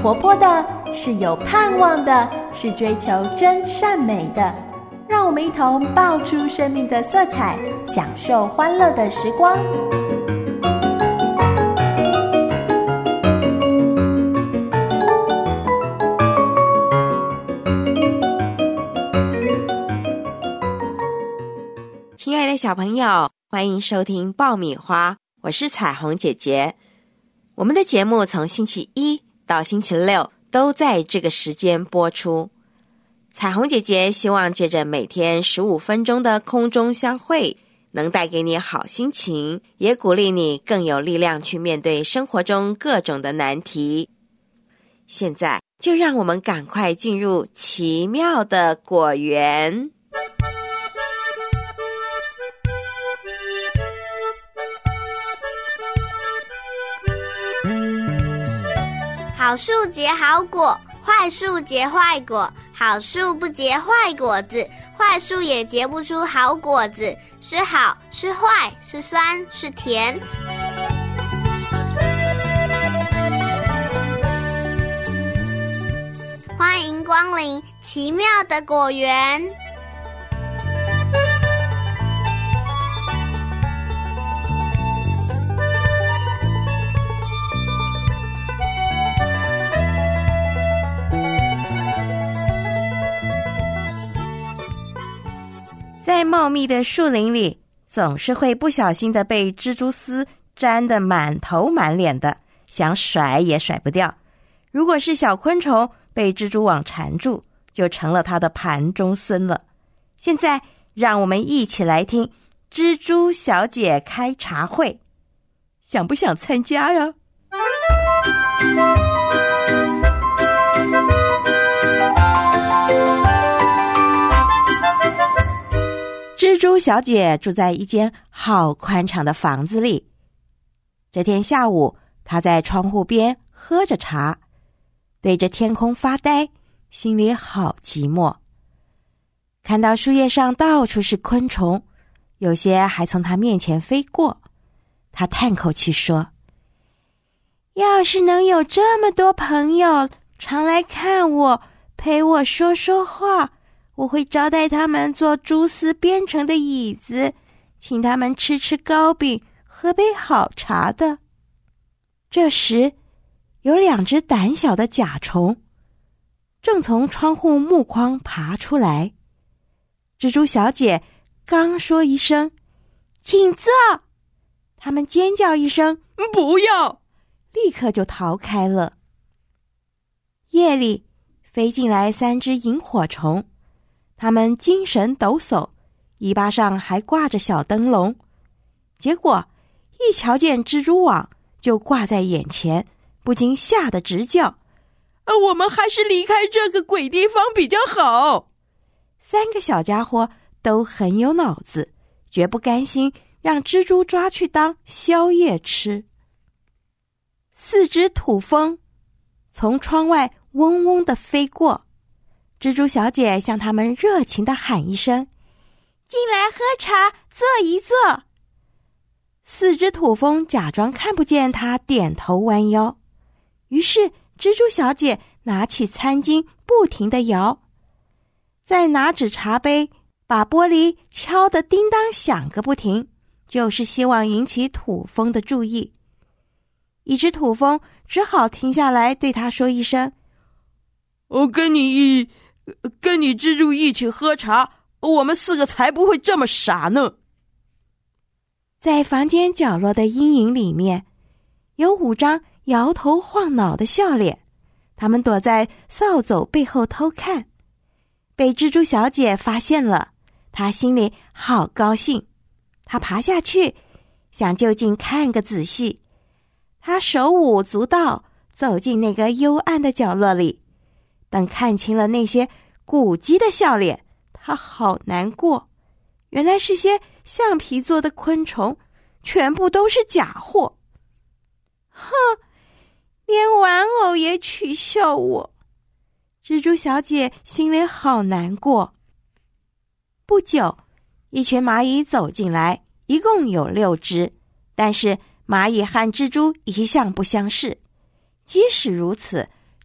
活泼的，是有盼望的，是追求真善美的。让我们一同爆出生命的色彩，享受欢乐的时光。 亲爱的小朋友，欢迎收听爆米花，我是彩虹姐姐。我们的节目从星期一到星期六都在这个时间播出。彩虹姐姐希望借着每天15分钟的空中相会，能带给你好心情，也鼓励你更有力量去面对生活中各种的难题。现在就让我们赶快进入奇妙的果园。 好树结好果，坏树结坏果。好树不结坏果子，坏树也结不出好果子。是好，是坏，是酸，是甜。欢迎光临奇妙的果园。 在茂密的树林里，总是会不小心的被蜘蛛丝粘得满头满脸的，想甩也甩不掉。如果是小昆虫被蜘蛛网缠住，就成了它的盘中孙了。现在让我们一起来听蜘蛛小姐开茶会，想不想参加呀？蜘蛛小姐住在一间好宽敞的房子里。这天下午，她在窗户边喝着茶，对着天空发呆，心里好寂寞。看到树叶上到处是昆虫，有些还从她面前飞过。她叹口气说：要是能有这么多朋友常来看我，陪我说说话，我会招待他们做蛛丝编成的椅子，请他们吃吃糕饼，喝杯好茶的。这时，有2只胆小的甲虫正从窗户木框爬出来。蜘蛛小姐刚说一声请坐，他们尖叫一声不要，立刻就逃开了。夜里飞进来3只萤火虫，他们精神抖擞，尾巴上还挂着小灯笼。结果一瞧见蜘蛛网就挂在眼前，不禁吓得直叫：我们还是离开这个鬼地方比较好。3个小家伙都很有脑子，绝不甘心让蜘蛛抓去当宵夜吃。4只土蜂从窗外嗡嗡地飞过，蜘蛛小姐向他们热情地喊一声：进来喝茶，坐一坐。4只土蜂假装看不见她，点头弯腰。于是蜘蛛小姐拿起餐巾不停地摇，再拿纸茶杯把玻璃敲得叮当响个不停，就是希望引起土蜂的注意。一只土蜂只好停下来对她说一声：跟你蜘蛛一起喝茶，我们4个才不会这么傻呢。在房间角落的阴影里面，有5张摇头晃脑的笑脸，他们躲在扫帚背后偷看。被蜘蛛小姐发现了，她心里好高兴。她爬下去，想就近看个仔细。她手舞足蹈，走进那个幽暗的角落里。等看清了那些古鸡的笑脸，她好难过。原来是些橡皮做的昆虫，全部都是假货。哼，连玩偶也取笑我。蜘蛛小姐心里好难过。不久，一群蚂蚁走进来，一共有6只，但是蚂蚁和蜘蛛一向不相识。即使如此，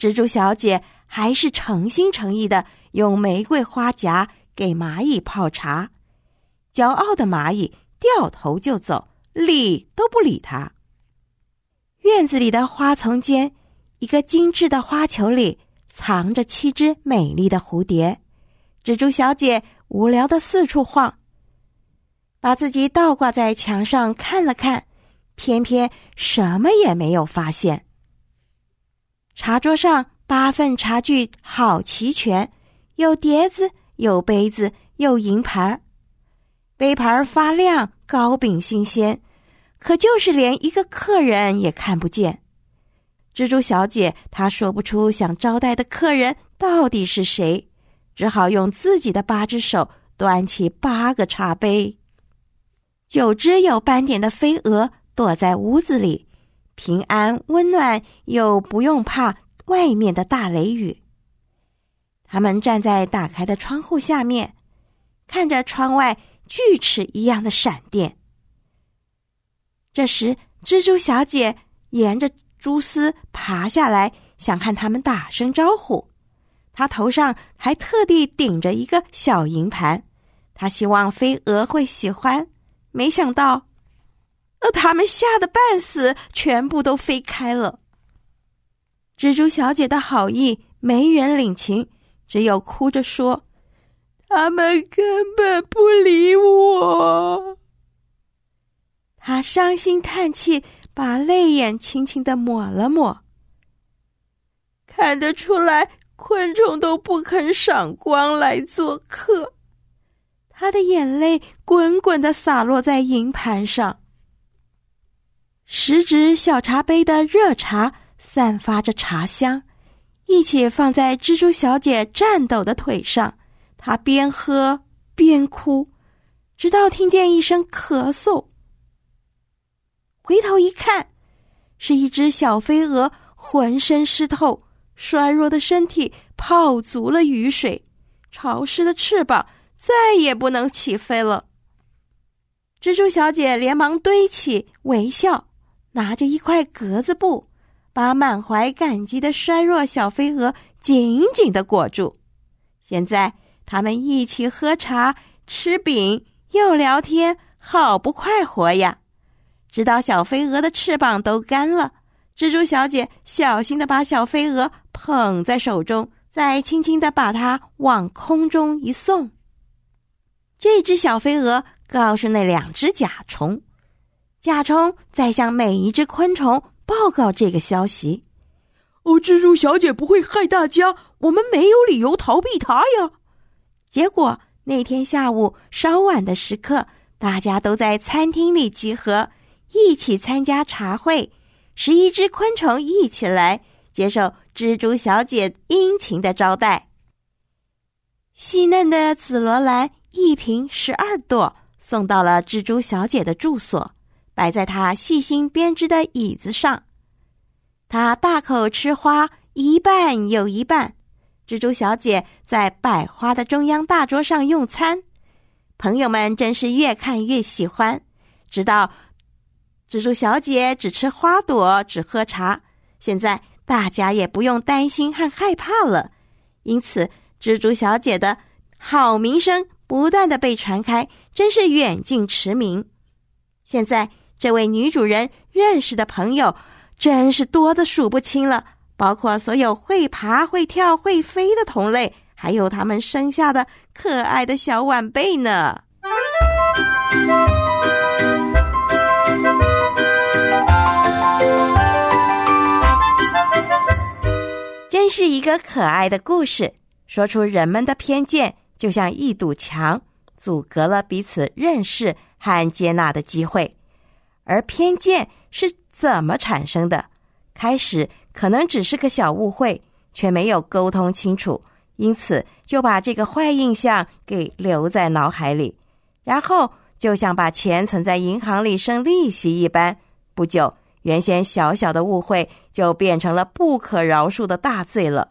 蜘蛛小姐还是诚心诚意的用玫瑰花夹给蚂蚁泡茶。骄傲的蚂蚁掉头就走，理都不理她。院子里的花丛间，一个精致的花球里藏着7只美丽的蝴蝶。蜘蛛小姐无聊的四处晃，把自己倒挂在墙上看了看，偏偏什么也没有发现。茶桌上8份茶具好齐全，有碟子，有杯子，有银盘。杯盘发亮，糕饼新鲜，可就是连一个客人也看不见。蜘蛛小姐她说不出想招待的客人到底是谁，只好用自己的8只手端起8个茶杯。9只有斑点的飞蛾躲在屋子里，平安温暖，又不用怕外面的大雷雨。他们站在打开的窗户下面，看着窗外锯齿一样的闪电。这时，蜘蛛小姐沿着蛛丝爬下来，想和他们打声招呼。她头上还特地顶着一个小银盘，她希望飞蛾会喜欢，没想到他们吓得半死，全部都飞开了。蜘蛛小姐的好意没人领情，只有哭着说：“他们根本不理我。”她伤心叹气，把泪眼轻轻地抹了抹。看得出来，昆虫都不肯赏光来做客。她的眼泪滚滚地洒落在银盘上。10只小茶杯的热茶散发着茶香，一起放在蜘蛛小姐颤抖的腿上。她边喝边哭，直到听见一声咳嗽。回头一看，是一只小飞蛾，浑身湿透，衰弱的身体泡足了雨水，潮湿的翅膀再也不能起飞了。蜘蛛小姐连忙堆起微笑，拿着一块格子布，把满怀感激的衰弱小飞蛾紧紧地裹住。现在他们一起喝茶吃饼又聊天，好不快活呀。直到小飞蛾的翅膀都干了，蜘蛛小姐小心地把小飞蛾捧在手中，再轻轻地把它往空中一送。这只小飞蛾告诉那2只甲虫，甲虫再向每一只昆虫报告这个消息。蜘蛛小姐不会害大家，我们没有理由逃避她呀。结果那天下午稍晚的时刻，大家都在餐厅里集合，一起参加茶会。11只昆虫一起来接受蜘蛛小姐殷勤的招待。细嫩的紫罗兰一瓶12朵送到了蜘蛛小姐的住所，摆在她细心编织的椅子上。她大口吃花，一半又一半。蜘蛛小姐在摆花的中央大桌上用餐，朋友们真是越看越喜欢，直到蜘蛛小姐只吃花朵，只喝茶。现在大家也不用担心和害怕了，因此蜘蛛小姐的好名声不断地被传开，真是远近驰名。现在这位女主人认识的朋友真是多得数不清了，包括所有会爬会跳会飞的同类，还有他们生下的可爱的小晚辈呢。真是一个可爱的故事，说出人们的偏见就像一堵墙，阻隔了彼此认识和接纳的机会。而偏见是怎么产生的？开始可能只是个小误会，却没有沟通清楚，因此就把这个坏印象给留在脑海里，然后就像把钱存在银行里生利息一般，不久原先小小的误会就变成了不可饶恕的大罪了。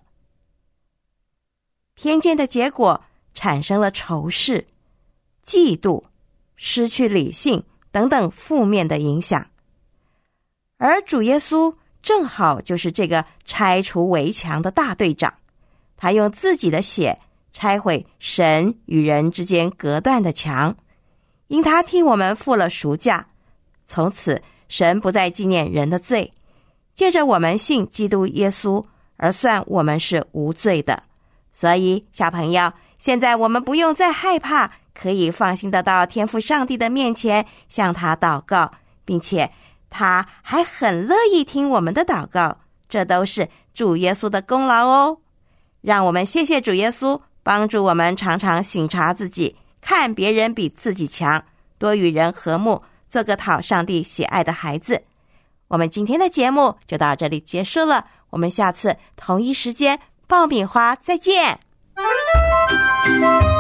偏见的结果产生了仇视、嫉妒、失去理性等等负面的影响。而主耶稣正好就是这个拆除围墙的大队长，他用自己的血拆毁神与人之间隔断的墙，因他替我们付了赎价，从此神不再纪念人的罪，借着我们信基督耶稣而算我们是无罪的。所以小朋友，现在我们不用再害怕，可以放心的到天父上帝的面前向他祷告，并且他还很乐意听我们的祷告，这都是主耶稣的功劳哦。让我们谢谢主耶稣，帮助我们常常省察自己，看别人比自己强，多与人和睦，做个讨上帝喜爱的孩子。我们今天的节目就到这里结束了，我们下次同一时间爆米花再见。